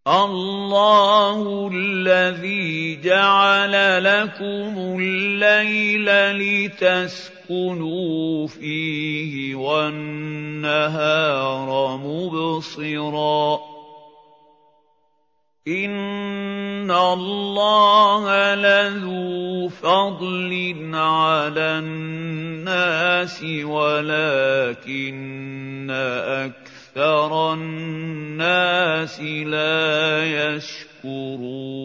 اللَّهُ الَّذِي جَعَلَ لَكُمُ اللَّيْلَ لِتَسْكُنُوا فِيهِ وَالنَّهَارَ مُبْصِرًا ۚ إِنَّ اللَّهَ لَذُو فَضْلٍ عَلَى النَّاسِ وَلَٰكِنَّ أَكْثَرَ النَّاسِ لَا يَشْكُرُونَ